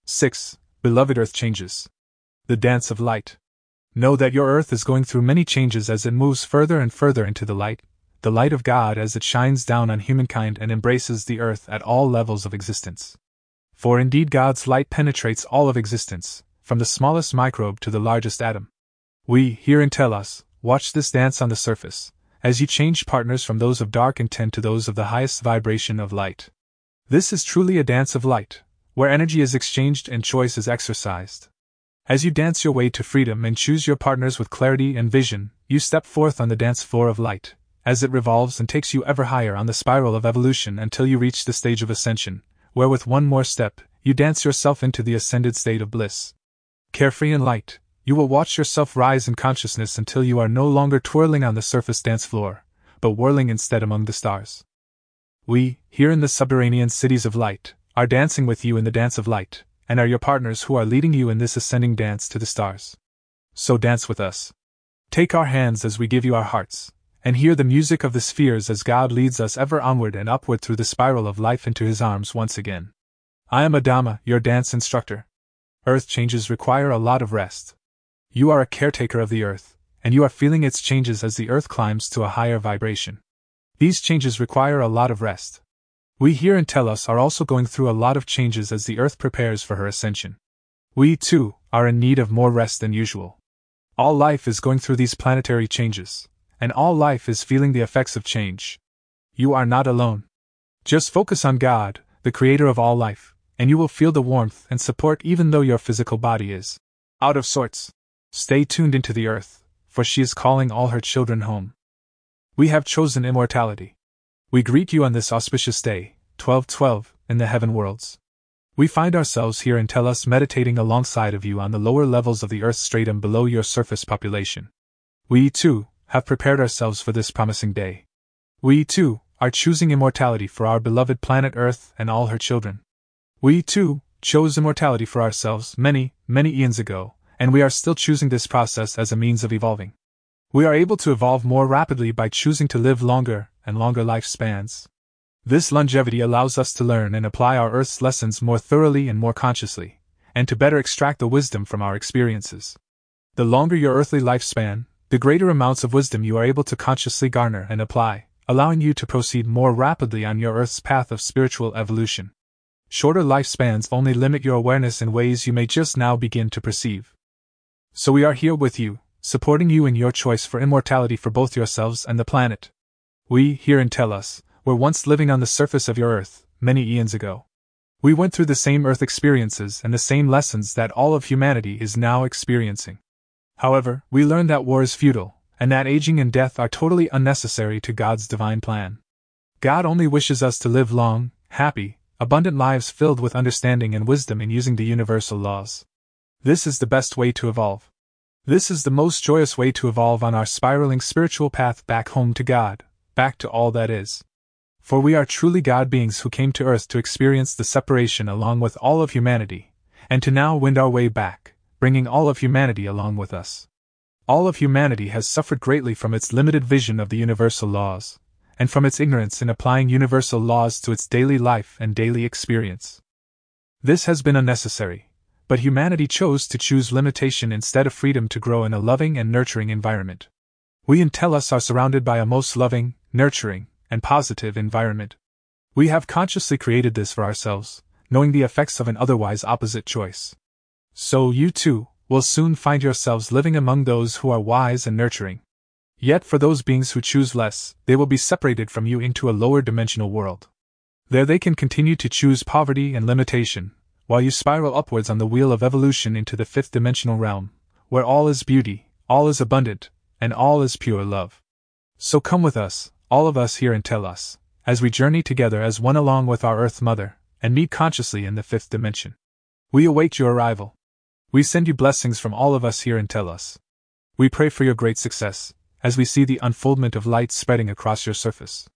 6. Beloved Earth changes. The dance of light. Know that your Earth is going through many changes as it moves further and further into the light of God as it shines down on humankind and embraces the Earth at all levels of existence. For indeed God's light penetrates all of existence, from the smallest microbe to the largest atom. We, here in Telos, watch this dance on the surface, as you change partners from those of dark intent to those of the highest vibration of light. This is truly a dance of light, where energy is exchanged and choice is exercised. As you dance your way to freedom and choose your partners with clarity and vision, you step forth on the dance floor of light, as it revolves and takes you ever higher on the spiral of evolution until you reach the stage of ascension, where with one more step, you dance yourself into the ascended state of bliss. Carefree and light, you will watch yourself rise in consciousness until you are no longer twirling on the surface dance floor, but whirling instead among the stars. We, here in the subterranean cities of light, are dancing with you in the dance of light, and are your partners who are leading you in this ascending dance to the stars. So dance with us. Take our hands as we give you our hearts, and hear the music of the spheres as God leads us ever onward and upward through the spiral of life into His arms once again. I am Adama, your dance instructor. Earth changes require a lot of rest. You are a caretaker of the Earth, and you are feeling its changes as the Earth climbs to a higher vibration. These changes require a lot of rest. We here in Telos are also going through a lot of changes as the Earth prepares for her ascension. We, too, are in need of more rest than usual. All life is going through these planetary changes, and all life is feeling the effects of change. You are not alone. Just focus on God, the creator of all life, and you will feel the warmth and support even though your physical body is out of sorts. Stay tuned into the Earth, for she is calling all her children home. We have chosen immortality. We greet you on this auspicious day, 12/12, in the heaven worlds. We find ourselves here in Telos meditating alongside of you on the lower levels of the Earth's stratum below your surface population. We, too, have prepared ourselves for this promising day. We, too, are choosing immortality for our beloved planet Earth and all her children. We, too, chose immortality for ourselves many, many eons ago, and we are still choosing this process as a means of evolving. We are able to evolve more rapidly by choosing to live longer and longer lifespans. This longevity allows us to learn and apply our Earth's lessons more thoroughly and more consciously, and to better extract the wisdom from our experiences. The longer your earthly lifespan, the greater amounts of wisdom you are able to consciously garner and apply, allowing you to proceed more rapidly on your Earth's path of spiritual evolution. Shorter lifespans only limit your awareness in ways you may just now begin to perceive. So we are here with you, supporting you in your choice for immortality for both yourselves and the planet. We, here in Telos, were once living on the surface of your Earth, many eons ago. We went through the same Earth experiences and the same lessons that all of humanity is now experiencing. However, we learned that war is futile, and that aging and death are totally unnecessary to God's divine plan. God only wishes us to live long, happy, abundant lives filled with understanding and wisdom in using the universal laws. This is the best way to evolve. This is the most joyous way to evolve on our spiraling spiritual path back home to God, back to all that is. For we are truly God beings who came to Earth to experience the separation along with all of humanity, and to now wend our way back, bringing all of humanity along with us. All of humanity has suffered greatly from its limited vision of the universal laws, and from its ignorance in applying universal laws to its daily life and daily experience. This has been unnecessary, but humanity chose to choose limitation instead of freedom to grow in a loving and nurturing environment. We in Telos are surrounded by a most loving, nurturing, and positive environment. We have consciously created this for ourselves, knowing the effects of an otherwise opposite choice. So you too will soon find yourselves living among those who are wise and nurturing. Yet for those beings who choose less, they will be separated from you into a lower dimensional world. There they can continue to choose poverty and limitation, while you spiral upwards on the wheel of evolution into the fifth dimensional realm, where all is beauty, all is abundant, and all is pure love. So come with us, all of us here in Telos, as we journey together as one along with our Earth Mother, and meet consciously in the fifth dimension. We await your arrival. We send you blessings from all of us here in Telos. We pray for your great success, as we see the unfoldment of light spreading across your surface.